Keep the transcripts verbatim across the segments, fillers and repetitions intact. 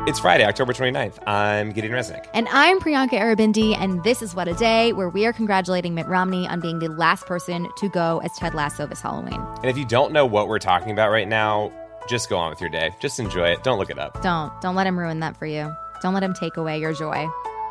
It's Friday, October twenty-ninth. I'm Gideon Resnick. And I'm Priyanka Aribindi, and this is What a Day, where we are congratulating Mitt Romney on being the last person to go as Ted Lasso this Halloween. And if you don't know what we're talking about right now, just go on with your day. Just enjoy it. Don't look it up. Don't. Don't let him ruin that for you. Don't let him take away your joy.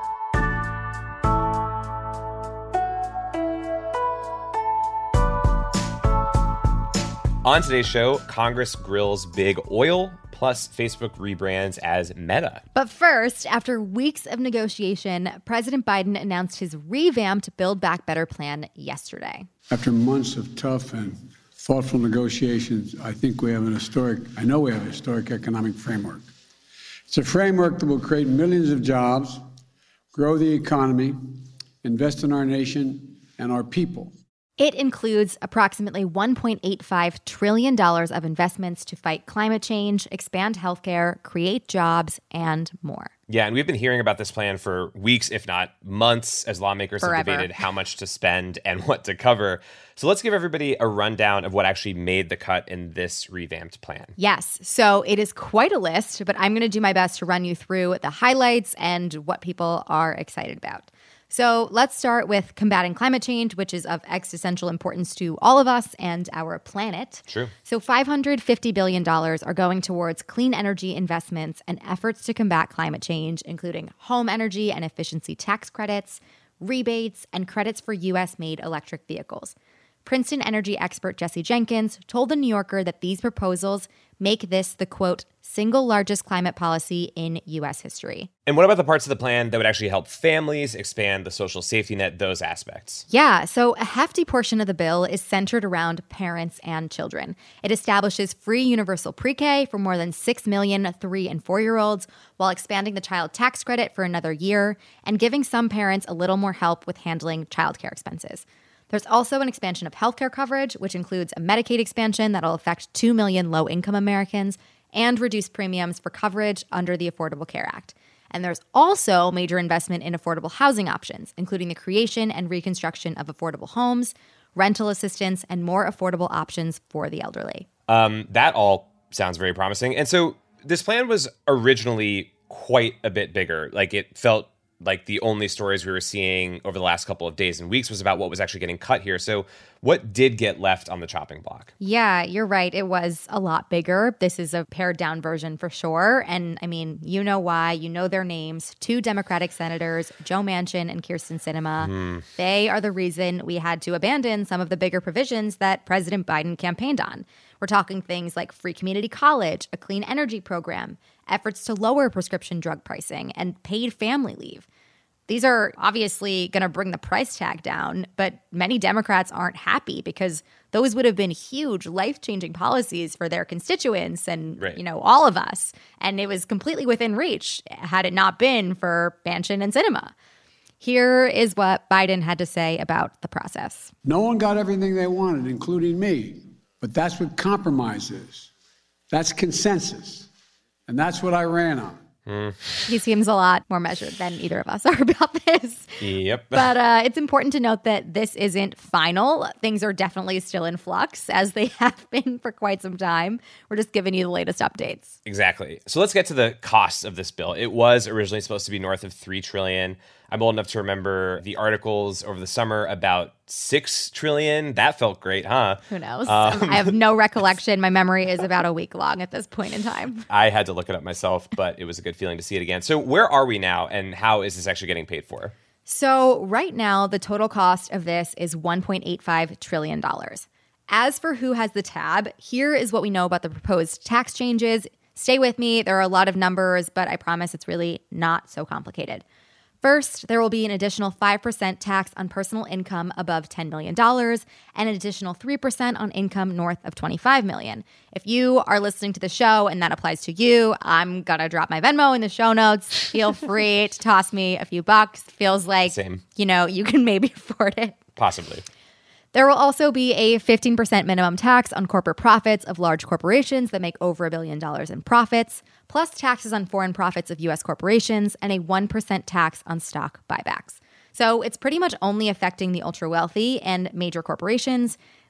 On today's show, Congress grills big oil, plus Facebook rebrands as Meta. But first, after weeks of negotiation, President Biden announced his revamped Build Back Better plan yesterday. After months of tough and thoughtful negotiations, I think we have an historic, I know we have a historic economic framework. It's a framework that will create millions of jobs, grow the economy, invest in our nation and our people. It includes approximately one point eight five trillion dollars of investments to fight climate change, expand healthcare, create jobs, and more. Yeah, and we've been hearing about this plan for weeks, if not months, as lawmakers Forever. have debated how much to spend and what to cover. So let's give everybody a rundown of what actually made the cut in this revamped plan. Yes, so it is quite a list, but I'm going to do my best to run you through the highlights and what people are excited about. So let's start with combating climate change, which is of existential importance to all of us and our planet. True. So five hundred fifty billion dollars are going towards clean energy investments and efforts to combat climate change, including home energy and efficiency tax credits, rebates, and credits for U S-made electric vehicles. Princeton energy expert Jesse Jenkins told The New Yorker that these proposals make this the, quote, single largest climate policy in U S history. And what about the parts of the plan that would actually help families, expand the social safety net, those aspects? Yeah, so a hefty portion of the bill is centered around parents and children. It establishes free universal pre-K for more than six million three- and four-year-olds while expanding the child tax credit for another year and giving some parents a little more help with handling childcare expenses. There's also an expansion of healthcare coverage, which includes a Medicaid expansion that'll affect two million low-income Americans and reduce premiums for coverage under the Affordable Care Act. And there's also major investment in affordable housing options, including the creation and reconstruction of affordable homes, rental assistance, and more affordable options for the elderly. Um, that all sounds very promising. And so this plan was originally quite a bit bigger. Like, it felt like the only stories we were seeing over the last couple of days and weeks was about what was actually getting cut here. So what did get left on the chopping block? Yeah, you're right. It was a lot bigger. This is a pared down version for sure. And I mean, you know why. You know their names. Two Democratic senators, Joe Manchin and Kyrsten Sinema. Mm. They are the reason we had to abandon some of the bigger provisions that President Biden campaigned on. We're talking things like free community college, a clean energy program, efforts to lower prescription drug pricing, and paid family leave. These are obviously going to bring the price tag down, but many Democrats aren't happy because those would have been huge, life-changing policies for their constituents and, right. you know, all of us. And it was completely within reach had it not been for Manchin and Sinema. Here is what Biden had to say about the process. No one got everything they wanted, including me. But that's what compromise is. That's consensus. And that's what I ran on. Mm. He seems a lot more measured than either of us are about this. Yep. But uh, it's important to note that this isn't final. Things are definitely still in flux, as they have been for quite some time. We're just giving you the latest updates. Exactly. So let's get to the costs of this bill. It was originally supposed to be north of three trillion dollars. I'm old enough to remember the articles over the summer about six trillion dollars. That felt great, huh? Who knows? Um, I have no recollection. My memory is about a week long at this point in time. I had to look it up myself, but it was a good feeling to see it again. So where are we now, and how is this actually getting paid for? So right now, the total cost of this is one point eight five trillion dollars. As for who has the tab, here is what we know about the proposed tax changes. Stay with me. There are a lot of numbers, but I promise it's really not so complicated. First, there will be an additional five percent tax on personal income above ten million dollars and an additional three percent on income north of twenty-five million dollars. If you are listening to the show and that applies to you, I'm going to drop my Venmo in the show notes. Feel free to toss me a few bucks. Feels like, Same. you know, you can maybe afford it. Possibly. There will also be a fifteen percent minimum tax on corporate profits of large corporations that make over a billion dollars in profits, plus taxes on foreign profits of U S corporations and a one percent tax on stock buybacks. So it's pretty much only affecting the ultra-wealthy and major corporations.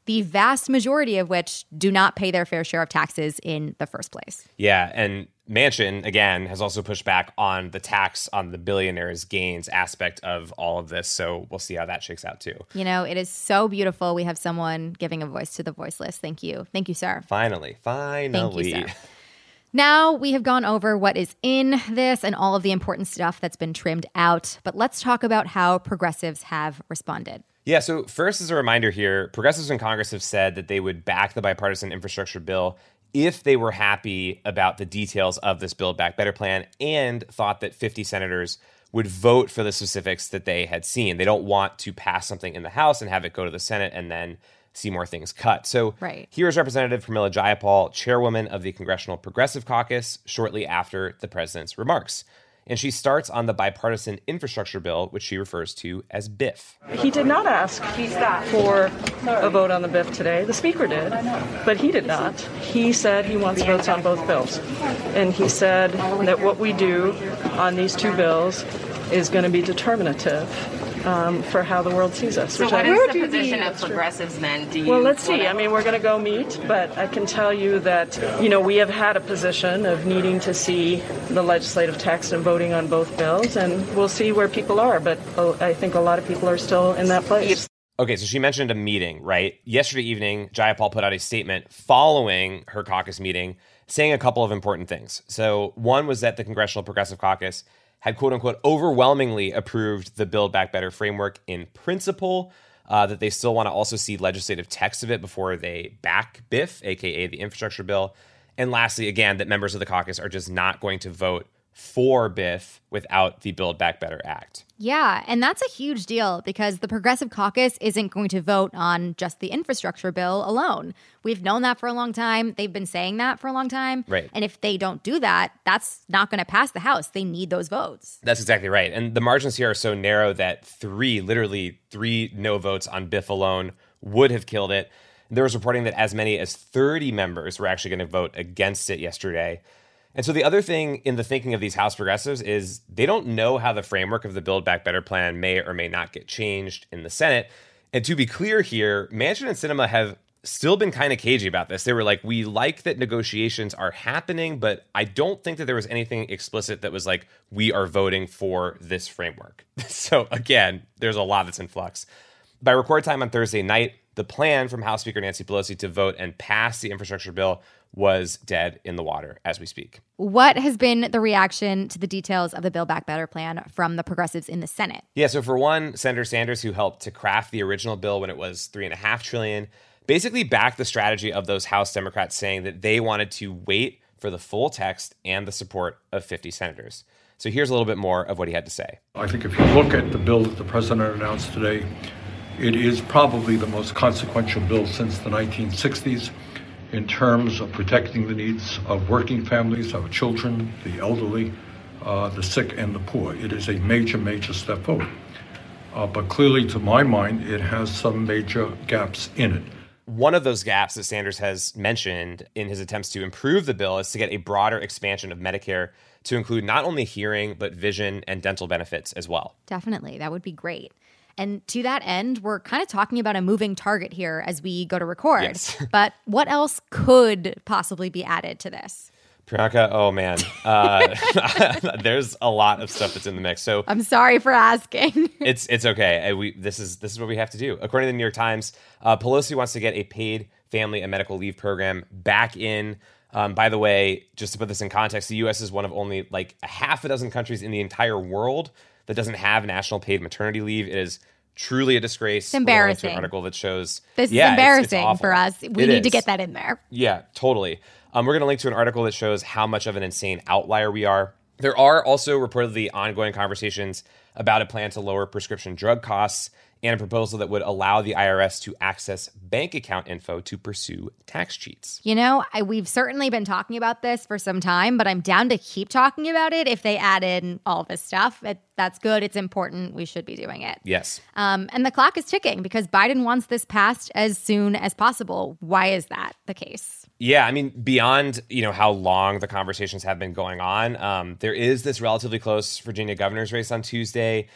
the vast majority of which do not pay their fair share of taxes in the first place. Yeah, and Manchin, again, has also pushed back on the tax on the billionaires' gains aspect of all of this. So we'll see how that shakes out, too. You know, it is so beautiful. We have someone giving a voice to the voiceless. Thank you. Thank you, sir. Finally, finally. Thank you, sir. Now we have gone over what is in this and all of the important stuff that's been trimmed out, but let's talk about how progressives have responded. Yeah, so first, as a reminder here, progressives in Congress have said that they would back the bipartisan infrastructure bill if they were happy about the details of this Build Back Better plan and thought that fifty senators would vote for the specifics that they had seen. They don't want to pass something in the House and have it go to the Senate and then see more things cut. So right. Here's Representative Pramila Jayapal, chairwoman of the Congressional Progressive Caucus, shortly after the president's remarks. And she starts on the bipartisan infrastructure bill, which she refers to as B I F. He did not ask for a vote on the B I F today. The Speaker did, but he did not. He said he wants votes on both bills. And he said that what we do on these two bills is going to be determinative um, for how the world sees us. So which what I, is the position of progressives then? Do you well, let's see. wanna... I mean, we're going to go meet, but I can tell you that, you know, we have had a position of needing to see the legislative text and voting on both bills, and we'll see where people are. But oh, I think a lot of people are still in that place. Okay, so she mentioned a meeting, right? Yesterday evening, Jayapal put out a statement following her caucus meeting saying a couple of important things. So one was that the Congressional Progressive Caucus had, quote unquote, overwhelmingly approved the Build Back Better framework in principle, uh, that they still want to also see legislative text of it before they back B I F, aka the infrastructure bill. And lastly, again, that members of the caucus are just not going to vote for B I F without the Build Back Better Act. Yeah, and that's a huge deal because the Progressive Caucus isn't going to vote on just the infrastructure bill alone. We've known that for a long time. They've been saying that for a long time. Right. And if they don't do that, that's not going to pass the House. They need those votes. That's exactly right. And the margins here are so narrow that three, literally three no votes on B I F alone would have killed it. There was reporting that as many as thirty members were actually going to vote against it yesterday. And so the other thing in the thinking of these House progressives is they don't know how the framework of the Build Back Better plan may or may not get changed in the Senate. And to be clear here, Manchin and Sinema have still been kind of cagey about this. They were like, we like that negotiations are happening, but I don't think that there was anything explicit that was like, we are voting for this framework. So again, there's a lot that's in flux. By record time on Thursday night, the plan from House Speaker Nancy Pelosi to vote and pass the infrastructure bill was dead in the water as we speak. What has been the reaction to the details of the Build Back Better plan from the progressives in the Senate? Yeah, so for one, Senator Sanders, who helped to craft the original bill when it was three and a half trillion, basically backed the strategy of those House Democrats saying that they wanted to wait for the full text and the support of fifty senators. So here's a little bit more of what he had to say. I think if you look at the bill that the president announced today, it is probably the most consequential bill since the nineteen sixties in terms of protecting the needs of working families, of children, the elderly, uh, the sick, and the poor. It is a major, major step forward. Uh, but clearly, to my mind, it has some major gaps in it. One of those gaps that Sanders has mentioned in his attempts to improve the bill is to get a broader expansion of Medicare to include not only hearing, but vision and dental benefits as well. Definitely. That would be great. And to that end, we're kind of talking about a moving target here as we go to record. Yes. But what else could possibly be added to this? Priyanka, oh man, uh, there's a lot of stuff that's in the mix. So I'm sorry for asking. it's it's okay. We this is this is what we have to do. According to the New York Times, uh, Pelosi wants to get a paid family and medical leave program back in. Um, by the way, just to put this in context, the U S is one of only like a half a dozen countries in the entire world that doesn't have national paid maternity leave. It is truly a disgrace. It's embarrassing. An article that shows this yeah, is embarrassing it's, it's for us. We it need is. to get that in there. Yeah, totally. Um, we're going to link to an article that shows how much of an insane outlier we are. There are also reportedly ongoing conversations about a plan to lower prescription drug costs and a proposal that would allow the I R S to access bank account info to pursue tax cheats. You know, I, we've certainly been talking about this for some time, but I'm down to keep talking about it if they add in all this stuff. It, that's good. It's important. We should be doing it. Yes. Um, and the clock is ticking because Biden wants this passed as soon as possible. Why is that the case? Yeah, I mean, beyond, you know, how long the conversations have been going on, um, there is this relatively close Virginia governor's race on Tuesday.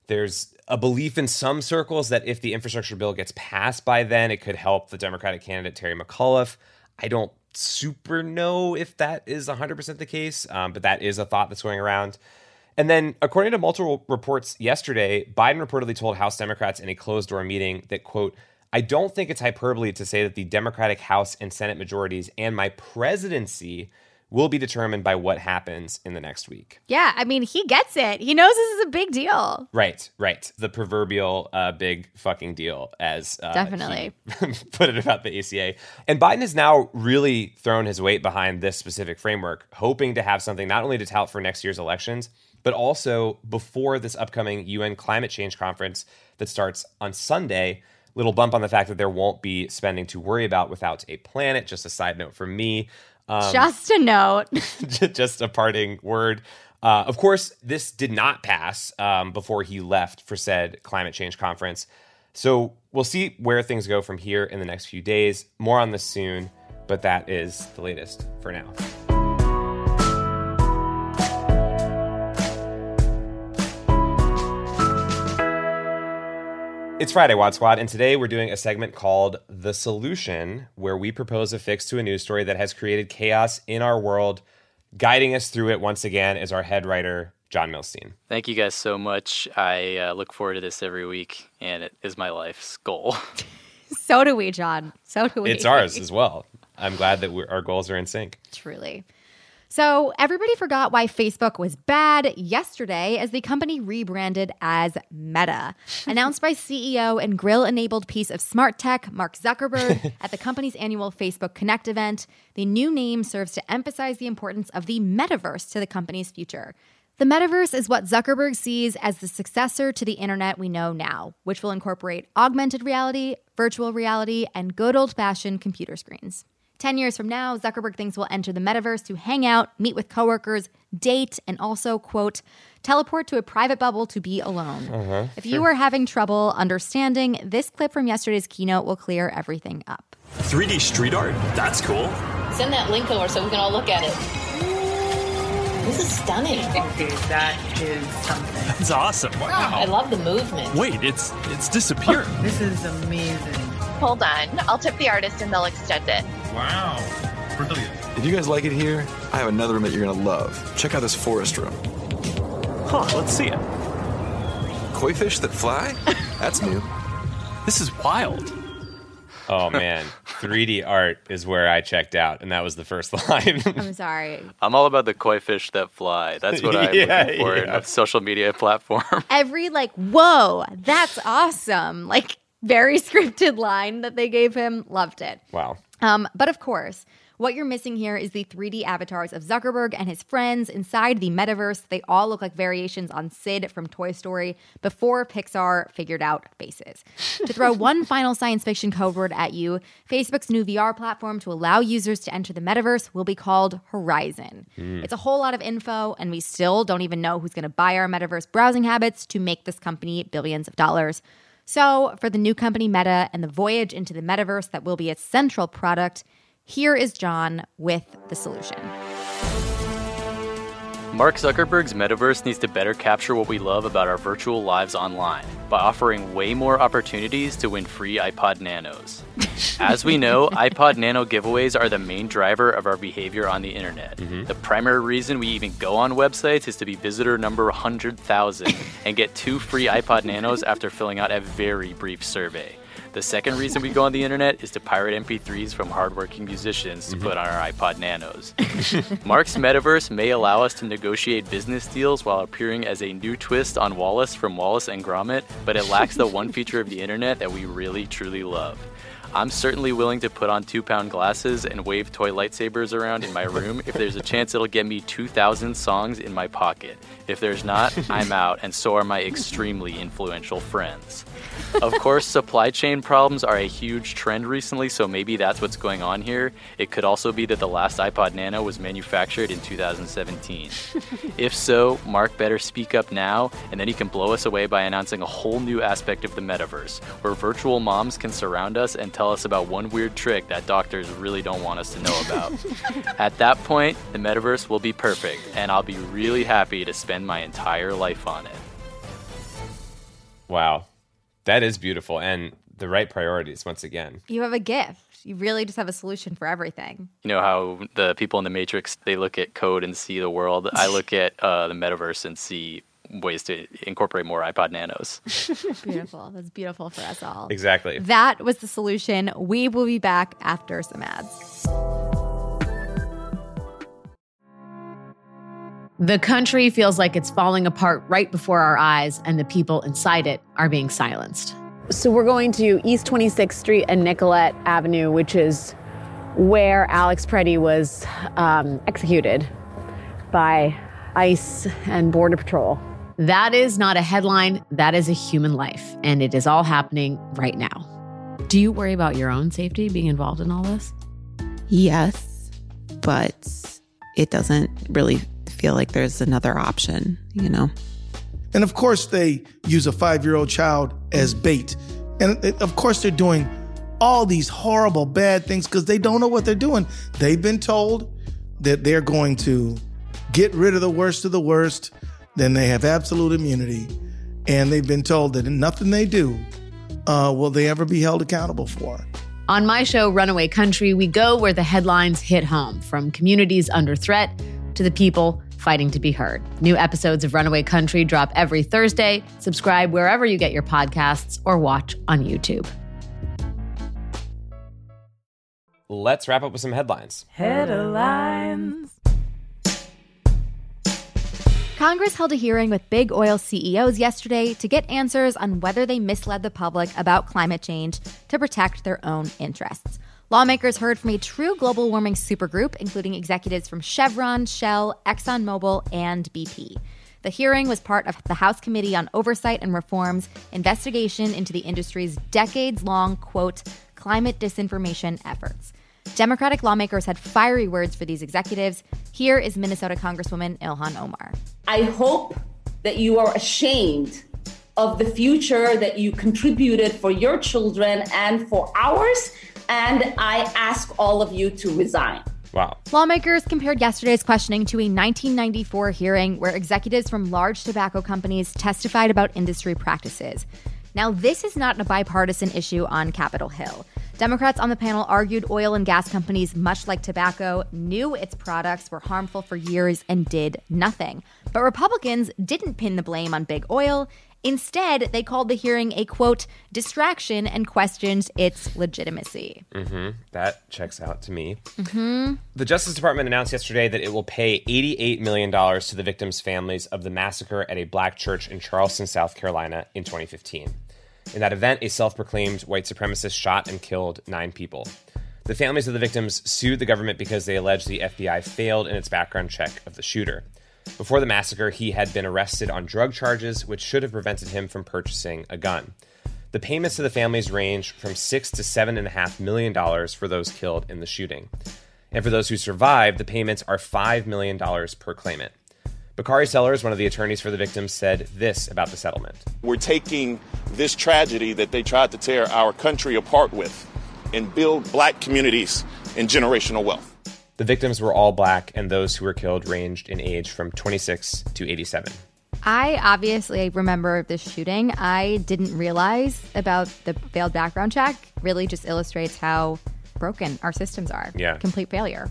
There's a belief in some circles that if the infrastructure bill gets passed by then, it could help the Democratic candidate Terry McAuliffe. I don't super know if that is one hundred percent the case, um, but that is a thought that's going around. And then, according to multiple reports yesterday, Biden reportedly told House Democrats in a closed-door meeting that, quote, I don't think it's hyperbole to say that the Democratic House and Senate majorities and my presidency will be determined by what happens in the next week. Yeah, I mean, he gets it. He knows this is a big deal. Right, right. The proverbial uh, big fucking deal, as uh, Definitely. he put it about the A C A. And Biden has now really thrown his weight behind this specific framework, hoping to have something not only to tout for next year's elections, but also before this upcoming U N climate change conference that starts on Sunday. Little bump on the fact that there won't be spending to worry about without a planet. Just a side note for me. Um, just a note. just a parting word. Uh, of course, this did not pass um, before he left for said climate change conference. So we'll see where things go from here in the next few days. More on this soon, but that is the latest for now. It's Friday, Wad Squad, and today we're doing a segment called The Solution, where we propose a fix to a news story that has created chaos in our world. Guiding us through it once again is our head writer, John Milstein. Thank you guys so much. I uh, look forward to this every week, and it is my life's goal. So do we, John. So do we. It's ours as well. I'm glad that we're, our goals are in sync. Truly. So everybody forgot why Facebook was bad yesterday as the company rebranded as Meta. Announced by C E O and Grill-enabled piece of smart tech, Mark Zuckerberg, at the company's annual Facebook Connect event, the new name serves to emphasize the importance of the metaverse to the company's future. The metaverse is what Zuckerberg sees as the successor to the internet we know now, which will incorporate augmented reality, virtual reality, and good old-fashioned computer screens. Ten years from now, Zuckerberg thinks we'll enter the metaverse to hang out, meet with coworkers, date, and also, quote, teleport to a private bubble to be alone. Uh-huh, if sure. you are having trouble understanding, this clip from yesterday's keynote will clear everything up. three D street art? That's cool. Send that link over so we can all look at it. This is stunning. Dude, that is something. That's awesome. Wow. I love the movement. Wait, it's it's disappearing. This is amazing. Hold on. I'll tip the artist and they'll extend it. Wow. Brilliant. If you guys like it here, I have another room that you're going to love. Check out this forest room. Huh, let's see it. Koi fish that fly? That's new. This is wild. Oh, man. three D art is where I checked out, and that was the first line. I'm sorry. I'm all about the koi fish that fly. That's what I'm yeah, looking for yeah. in a social media platform. Every, like, whoa, that's awesome. Like, very scripted line that they gave him. Loved it. Wow. Um, but of course, what you're missing here is the three D avatars of Zuckerberg and his friends inside the metaverse. They all look like variations on Sid from Toy Story before Pixar figured out faces. To throw one final science fiction code word at you, Facebook's new V R platform to allow users to enter the metaverse will be called Horizon. Mm. It's a whole lot of info, and we still don't even know who's going to buy our metaverse browsing habits to make this company billions of dollars. So, for the new company Meta and the voyage into the metaverse that will be its central product, here is John with the solution. Mark Zuckerberg's metaverse needs to better capture what we love about our virtual lives online by offering way more opportunities to win free iPod Nanos. As we know, iPod Nano giveaways are the main driver of our behavior on the internet. Mm-hmm. The primary reason we even go on websites is to be visitor number one hundred thousand and get two free iPod Nanos after filling out a very brief survey. The second reason we go on the internet is to pirate M P threes from hardworking musicians to mm-hmm. put on our iPod Nanos. Mark's metaverse may allow us to negotiate business deals while appearing as a new twist on Wallace from Wallace and Gromit, but it lacks the one feature of the internet that we really, truly love. I'm certainly willing to put on two-pound glasses and wave toy lightsabers around in my room if there's a chance it'll get me two thousand songs in my pocket. If there's not, I'm out, and so are my extremely influential friends. Of course, supply chain problems are a huge trend recently, so maybe that's what's going on here. It could also be that the last iPod Nano was manufactured in two thousand seventeen. If so, Mark better speak up now, and then he can blow us away by announcing a whole new aspect of the metaverse, where virtual moms can surround us and tell us about one weird trick that doctors really don't want us to know about. At that point, the metaverse will be perfect, and I'll be really happy to spend my entire life on it. Wow. That is beautiful. And the right priorities, once again. You have a gift. You really just have a solution for everything. You know how the people in the Matrix, they look at code and see the world? I look at uh, the metaverse and see ways to incorporate more iPod Nanos. Beautiful. That's beautiful for us all. Exactly. That was the solution. We will be back after some ads. The country feels like it's falling apart right before our eyes, and the people inside it are being silenced. So we're going to East twenty-sixth Street and Nicollet Avenue, which is where Alex Preddy was um, executed by ICE and Border Patrol. That is not a headline. That is a human life, and it is all happening right now. Do you worry about your own safety being involved in all this? Yes, but it doesn't really feel like there's another option, you know? And of course, they use a five-year-old child as bait. And of course, they're doing all these horrible, bad things because they don't know what they're doing. They've been told that they're going to get rid of the worst of the worst, then they have absolute immunity. And they've been told that nothing they do uh, will they ever be held accountable for. On my show, Runaway Country, we go where the headlines hit home, from communities under threat to the people fighting to be heard. New episodes of Runaway Country drop every Thursday. Subscribe wherever you get your podcasts or watch on YouTube. Let's wrap up with some headlines. Headlines. Congress held a hearing with big oil C E Os yesterday to get answers on whether they misled the public about climate change to protect their own interests. Lawmakers heard from a true global warming supergroup, including executives from Chevron, Shell, ExxonMobil, and B P. The hearing was part of the House Committee on Oversight and Reform's investigation into the industry's decades-long, quote, climate disinformation efforts. Democratic lawmakers had fiery words for these executives. Here is Minnesota Congresswoman Ilhan Omar. I hope that you are ashamed of the future that you contributed for your children and for ours, and I ask all of you to resign. Wow. Lawmakers compared yesterday's questioning to a nineteen ninety-four hearing where executives from large tobacco companies testified about industry practices. Now, this is not a bipartisan issue on Capitol Hill. Democrats on the panel argued oil and gas companies, much like tobacco, knew its products were harmful for years and did nothing. But Republicans didn't pin the blame on big oil. Instead, they called the hearing a, quote, distraction and questioned its legitimacy. Mm-hmm. That checks out to me. Mm-hmm. The Justice Department announced yesterday that it will pay eighty-eight million dollars to the victims' families of the massacre at a black church in Charleston, South Carolina in twenty fifteen. In that event, a self-proclaimed white supremacist shot and killed nine people. The families of the victims sued the government because they alleged the F B I failed in its background check of the shooter. Before the massacre, he had been arrested on drug charges, which should have prevented him from purchasing a gun. The payments to the families range from six to seven and a half million dollars for those killed in the shooting. And for those who survived, the payments are five million dollars per claimant. Bakari Sellers, one of the attorneys for the victims, said this about the settlement. We're taking this tragedy that they tried to tear our country apart with and build black communities and generational wealth. The victims were all black, and those who were killed ranged in age from twenty-six to eighty-seven. I obviously remember this shooting. I didn't realize about the failed background check. Really just illustrates how broken our systems are. Yeah. Complete failure.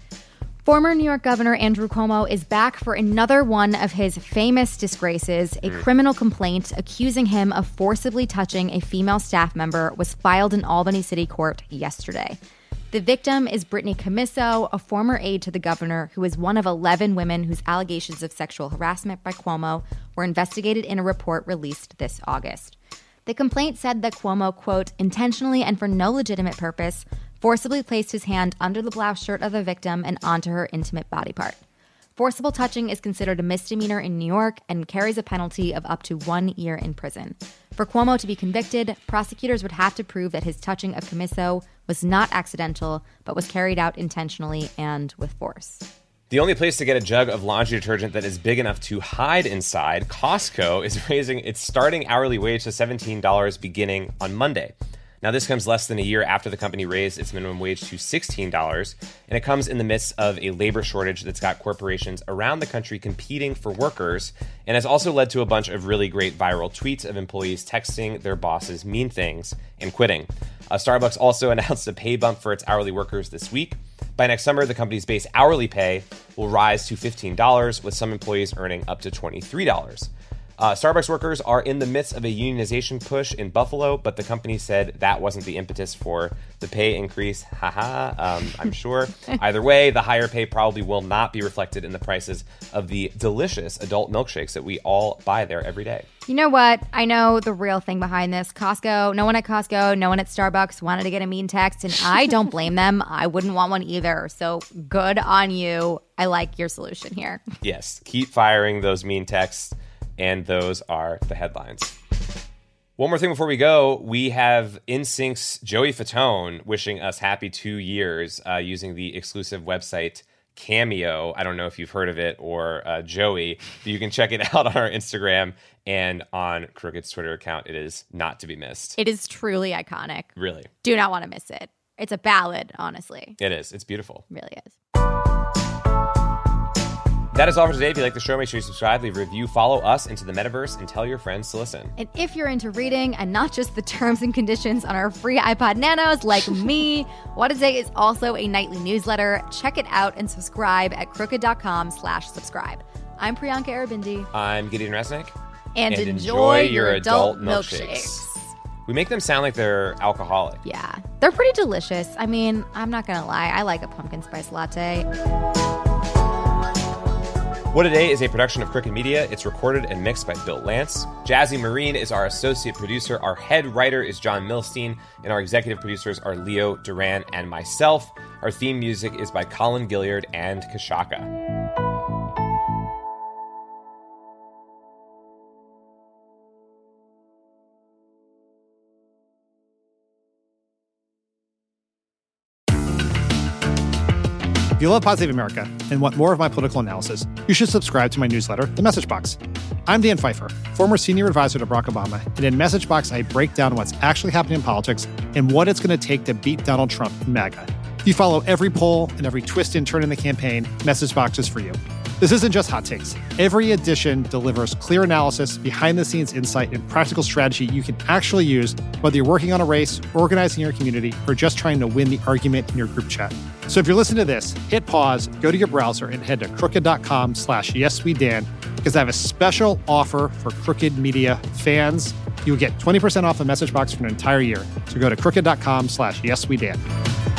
Former New York Governor Andrew Cuomo is back for another one of his famous disgraces. A mm. criminal complaint accusing him of forcibly touching a female staff member was filed in Albany City Court yesterday. The victim is Brittany Commisso, a former aide to the governor who is one of eleven women whose allegations of sexual harassment by Cuomo were investigated in a report released this August. The complaint said that Cuomo, quote, intentionally and for no legitimate purpose, forcibly placed his hand under the blouse shirt of the victim and onto her intimate body part. Forcible touching is considered a misdemeanor in New York and carries a penalty of up to one year in prison. For Cuomo to be convicted, prosecutors would have to prove that his touching of Commisso was not accidental, but was carried out intentionally and with force. The only place to get a jug of laundry detergent that is big enough to hide inside, Costco, is raising its starting hourly wage to seventeen dollars beginning on Monday. Now, this comes less than a year after the company raised its minimum wage to sixteen dollars, and it comes in the midst of a labor shortage that's got corporations around the country competing for workers, and has also led to a bunch of really great viral tweets of employees texting their bosses mean things and quitting. Uh, Starbucks also announced a pay bump for its hourly workers this week. By next summer, the company's base hourly pay will rise to fifteen dollars, with some employees earning up to twenty-three dollars. Uh, Starbucks workers are in the midst of a unionization push in Buffalo, but the company said that wasn't the impetus for the pay increase. Haha, um, I'm sure. Either way, the higher pay probably will not be reflected in the prices of the delicious adult milkshakes that we all buy there every day. You know what? I know the real thing behind this. Costco, no one at Costco, no one at Starbucks wanted to get a mean text, and I don't blame them. I wouldn't want one either. So good on you. I like your solution here. Yes, keep firing those mean texts. And those are the headlines. One more thing before we go. We have N Sync's Joey Fatone wishing us happy two years uh, using the exclusive website Cameo. I don't know if you've heard of it or uh, Joey, but you can check it out on our Instagram and on Crooked's Twitter account. It is not to be missed. It is truly iconic. Really. Do not want to miss it. It's a ballad, honestly. It is. It's beautiful. It really is. That is all for today. If you like the show, make sure you subscribe, leave a review, follow us into the metaverse, and tell your friends to listen. And if you're into reading and not just the terms and conditions on our free iPod Nanos like me, What a Day is also a nightly newsletter. Check it out and subscribe at crooked.com slash subscribe. I'm Priyanka Arabindi. I'm Gideon Resnick. And, and enjoy, enjoy your adult, adult milkshakes. milkshakes. We make them sound like they're alcoholic. Yeah, they're pretty delicious. I mean, I'm not going to lie. I like a pumpkin spice latte. What a Day is a production of Crooked Media. It's recorded and mixed by Bill Lance. Jazzy Marine is our associate producer. Our head writer is John Milstein. And our executive producers are Leo Duran and myself. Our theme music is by Colin Gilliard and Kashaka. If you love Pod Save America and want more of my political analysis, you should subscribe to my newsletter, The Message Box. I'm Dan Pfeiffer, former senior advisor to Barack Obama, and in Message Box, I break down what's actually happening in politics and what it's going to take to beat Donald Trump and MAGA. If you follow every poll and every twist and turn in the campaign, Message Box is for you. This isn't just hot takes. Every edition delivers clear analysis, behind-the-scenes insight, and practical strategy you can actually use, whether you're working on a race, organizing your community, or just trying to win the argument in your group chat. So if you're listening to this, hit pause, go to your browser, and head to crooked.com slash yeswedan, because I have a special offer for Crooked Media fans. You'll get twenty percent off the Message Box for an entire year. So go to crooked.com slash yeswedan.